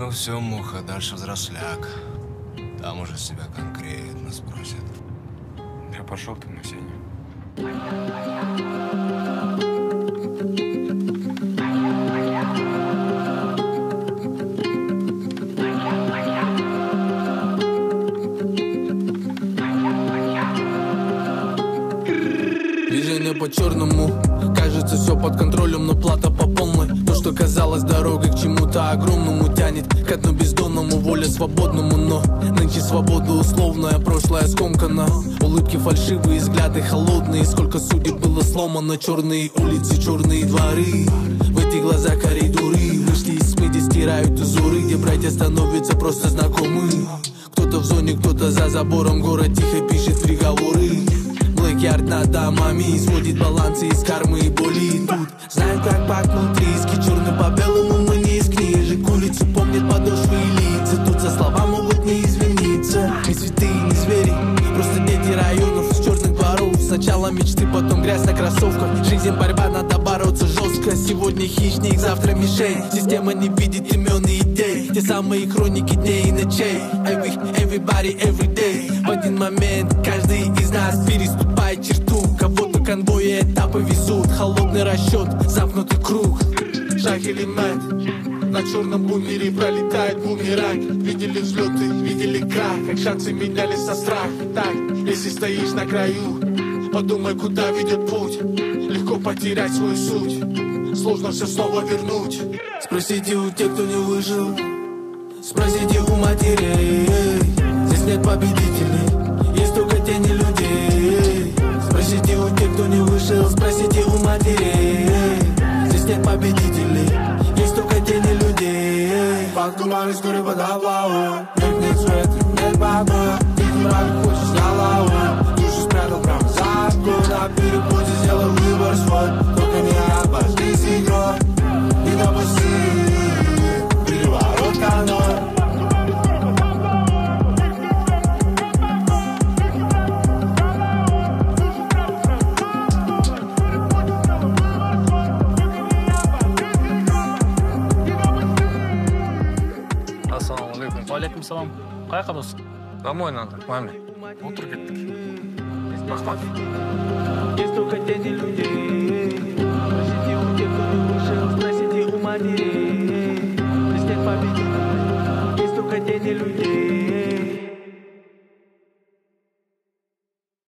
Ну все, муха, дальше взросляк. Там уже себя конкретно спросят. Да пошел ты на сене. Движение по-черному, кажется все под контролем, но плата по полной. То, что казалось дорогой к чему-то огромному, тянет к одному бездонному, воля свободному. Но нынче свобода условная, прошлое скомкано. Улыбки фальшивые, взгляды холодные. Сколько судеб было сломано, черные улицы, черные дворы. В эти глаза коридоры вышли из тьмы, где стирают узоры, где братья становятся просто знакомы. Кто-то в зоне, кто-то за забором, город тихо пишет приговоры. Блэк-ярд над домами сводит балансы из кармы и боли. Тут знают, как пахнут риски, черным по белому, но не из книжек. Улицы помнят подошвы и лица, тут за слова могут не извиниться. Не цветы, не звери, просто дети районов с черных дворов. Сначала мечты, потом грязь на кроссовках. Жизнь борьба, надо бороться жестко. Сегодня хищник, завтра мишень. Система не видит имен и идей. Те самые хроники дней и ночей. Everybody, every day. В один момент каждый из нас переступает черту. Кого-то конвои этапы везут. Холодный расчет, замкнутый круг. Шаг или мать. На черном бумере пролетает бумеранг. Видели взлеты, видели крах. Как шансы менялись со страх. Так, если стоишь на краю, подумай, куда ведет путь. Легко потерять свою суть, сложно все снова вернуть. Спросите у тех, кто не выжил, спросите у матерей. Здесь нет победителей, есть только тени людей. Спросите у тех, кто не вышел, спросите у матерей. Здесь нет победителей, есть только тени людей. Под туманом скоро подавала, нет света, нет покоя. Ты мрак хочешь на лаву, душу спрятал прямо за окно. На перепуте сделал выбор свой, только не обожгись игрой. И допусти переворот каной. Ассалаумалейкум. Алейкум салам. Қаяққа дос? Домой надо, к маме. Отыр кеттік. Рахмат.